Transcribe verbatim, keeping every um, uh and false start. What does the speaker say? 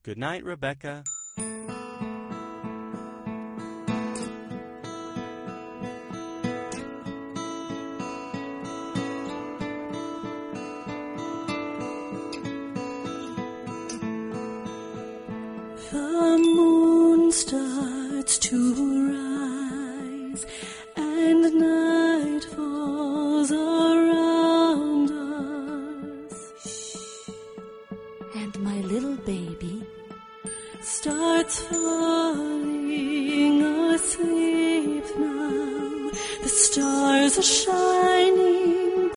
Good night, Rebecca. The moon starts to rise, and night falls around us. And my little baby starts falling asleep now. The stars are shining